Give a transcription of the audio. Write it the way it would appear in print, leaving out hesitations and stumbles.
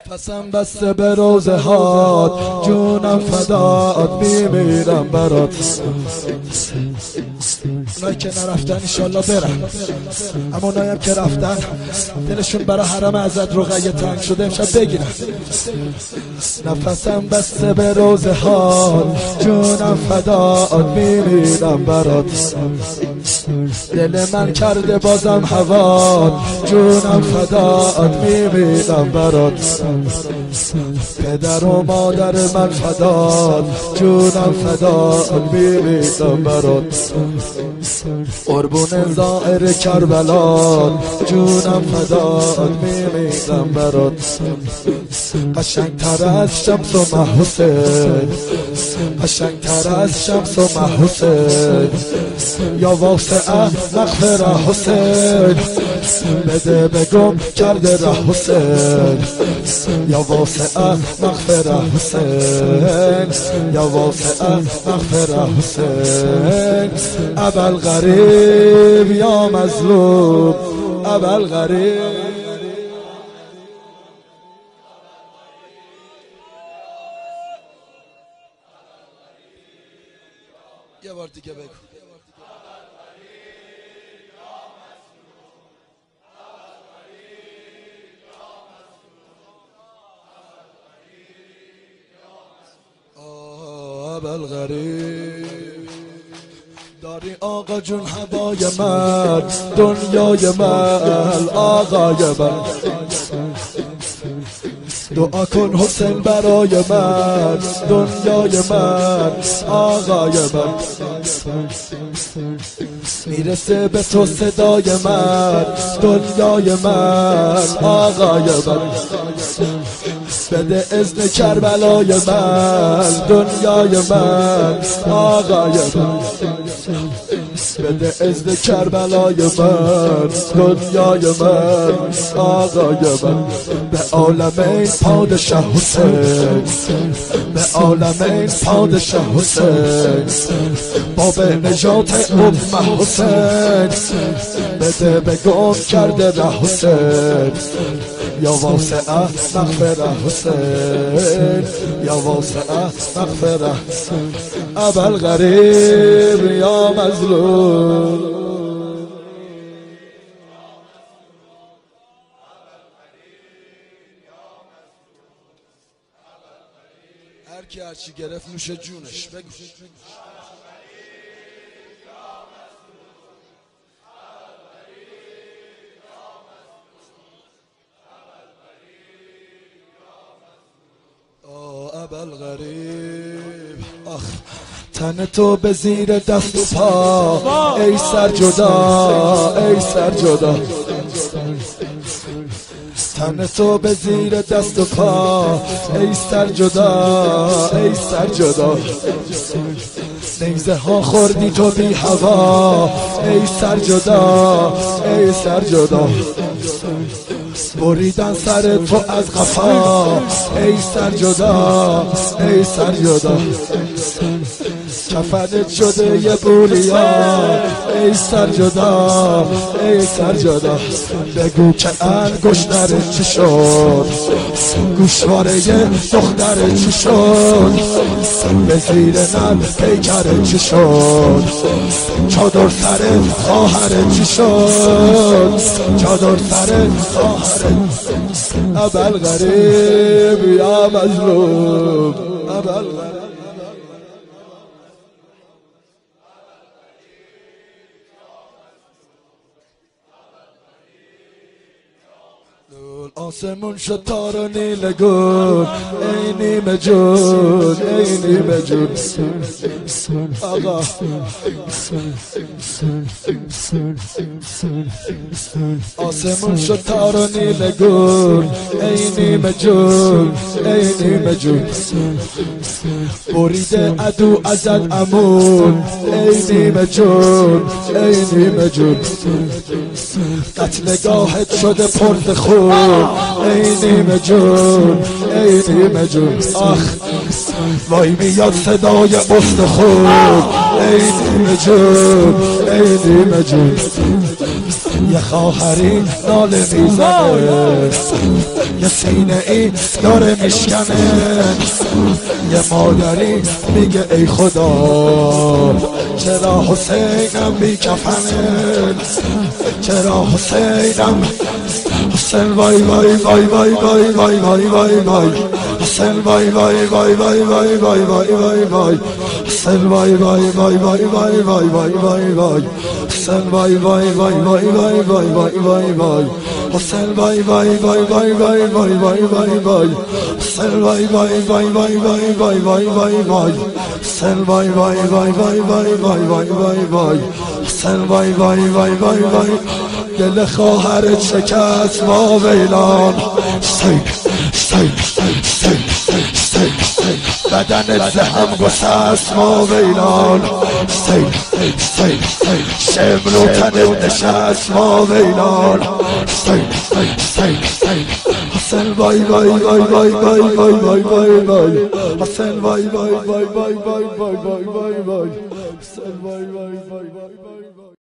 پسم بسته به روزه هات، جونم فدات، میمیرم برات. اونایی که نرفتن انشالله برن، اما اونایی هم که رفتن دلشون برای حرم حضرت رقیه تنگ شده امشب بگیرن. نفسم بسته به روزه هات، جونم فدات، میمیرم برات. دل من کرده بازم هوات، جونم فدات، میمیرم برات. پدر و مادر من فدات، جونم فدات، میمیرم برات. قربون زائر کربلا، جونم فدات، میمیرم برات. قشنگتر از شمس و مه حسین، قشنگتر از شمس و مه حسین. یا واسعه مغفره حسین، بده به گم کرده ره حسین. یا واسعه مغفره حسین، یا واسعه مغفره حسین. ابوالغریب یا مظلوم، ابوالغریب. یه بار دیگه بگو. ابوالغریب داری آقا جون هوای من، دنیای من، آقای من. دعا کن حسین برای من، دنیای من، آقای من. میرسه به تو صدای من، دنیای من، آقای من. بده اذن کربلای من، دنیای من، آقای من. بده اذن کربلای من، دنیای من، آقای من. به عالمین پادشاه حسین، به عالمین پادشاه حسین. باب نجات امه حسین، بده به گم کرده ره حسین. یا واسعه مغفره حسین، یا واسعه مغفره. ابوالغریب یا مظلوم. هر کی هرچی گرفت نوش جونش. بگو. ابوالغریب آخ، تن تو به زیر دست و پا، ای سر جدا، ای سر جدا. تن تو به زیر دست و پا، ای سر جدا، ای سر جدا. نیزه ها خوردی تو بی هوا، ای سر جدا، ای سر جدا. بریدن سر تو از قفا، ای سر جدا، ای سر جدا. کفنت شده یه بوریا، ای سر جدا، ای سر جدا. بگو که انگشتر چی شد، گوشواره دختر چی شد. به زیر نم پیکر چی شد، چادر سر خواهر چی شد، چادر سر خواهر. ابوالغریب یا مظلوم، ابوالغریب. آسمون شد تار و نیل گل، ای نیمه جون، ای نیمه جون. آقا آسمون شد تار و نیل گل، ای نیمه جون، ای نیمه جون. بریده عدو ازت امون، ای نیمه جون، ای نیمه جون. قتلگاهت شده پرد خون، ای نیمه جون، ای نیمه جون. آخ وای میاد صدای استخون، ای نیمه جون، ای نیمه جون. یه خواهری ناله میزنه، یه سینه ای داره میشکنه، یه مادری میگه ای خدا چرا حسینم بی کفنه، چرا حسینم حسین وای وای وای وای وای وای وای وای وای حسین وای وای وای وای وای وای وای وای وای حسین وای وای وای وای وای وای وای وای وای حسین وای وای وای وای وای وای وای وای وای حسین وای وای وای وای وای وای وای وای وای حسین وای وای وای وای وای وای وای وای وای حسین وای وای وای وای وای وای وای وای وای حسین وای وای وای وای وای دل خواهرت شکست ما ویلان، بدنت زهم گسست ما ویلان، شمر و تنت نشست ما ویلان، حسین وای وای وای وای وای وای وای وای وای حسین وای وای وای وای وای وای وای وای حسین وای وای وای وای وای